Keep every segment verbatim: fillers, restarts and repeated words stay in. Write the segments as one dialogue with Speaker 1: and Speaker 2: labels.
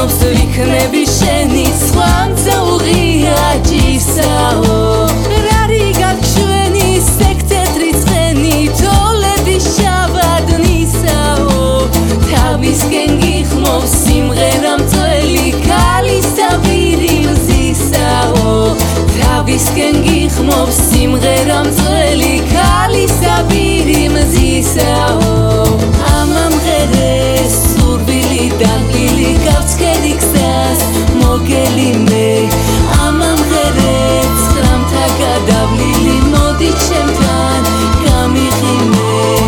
Speaker 1: გიხმობს ვიქნები შენი სხვა მგზავრია ჯისაო რარი გაჩვენი სექტეთრი ცხენი თოლები შავადნისაო თავისკენ გიხმობს სიმღერა მწველი ქალისავირი მზისაო თავისკენ გიხმობს სიმღერა მწველი ქალისავირი მზისაო ამამღერეს სურვილი დაღლილი გავცქერი გზას მოგელი მე ამამღერეს ცხრამთა გადავლილი მოდი ჩემთან გამიღიმე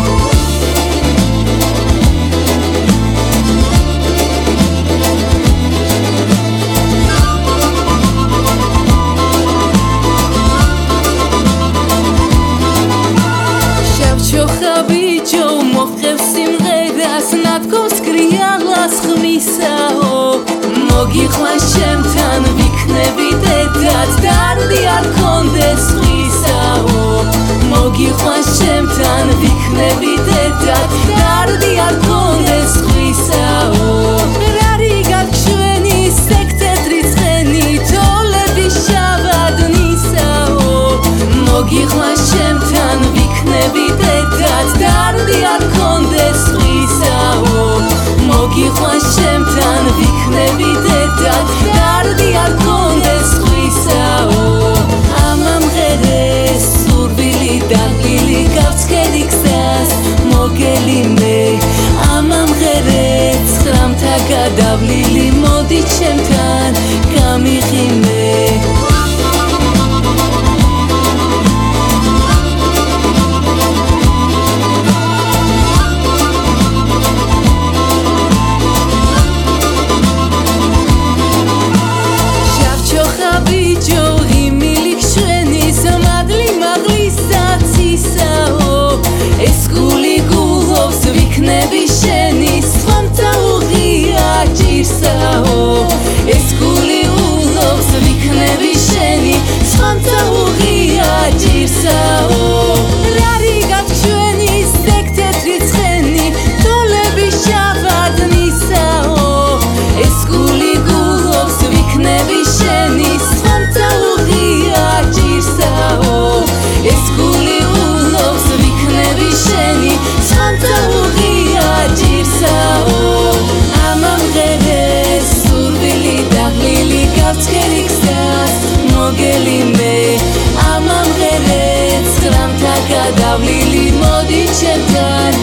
Speaker 1: შავჩოხაბიჯო მოხდევს სიმღერას ნათქვამს კრიალას ხმისაო მოგიყვანს ჩემთან ვიქნები დედად დარდი არ გქონდეს სხვისაო მოგიყვანს ჩემთან ვიქნები დედად დარდი არ გქონდეს სხვისაო რარი გაჩვენი სექტეთრი ცხენი თოლები შავადნისაო მოგიყვანს ჩემთან ვიქნები დედად დარდი არ გქონდეს სხვისაო მოგიყვანს ჩემთან ვიქნები დედად დარდი არ გქონდეს სხვისაო ამამღერეს სურვილი დაღლილი გავცქერი გზას მოგელი მე ამამღერეს ცხრამთა გადავლილი მოდი ჩემთან გამიღიმე ვიქნები შენი სხვა მგზავრია ჯისაო ეს გული ულობს ვიქნები შენი სხვა მგზავრია ჯისაო რარი გაჩვენი სექტეთრი ცხენი თოლები შავადნისაო ეს გული ულობს ვიქნები შენი სხვა მგზავრია ჯისაო ეს გული ულობს ვიქნები შენი სხვა მგზავრია ჯისაო ამამღერეს სურვილი დაღლილი გავცქერი გზას მოგელი მე ამამღერეს ცხრამთა გადავლილი მოდი ჩემთან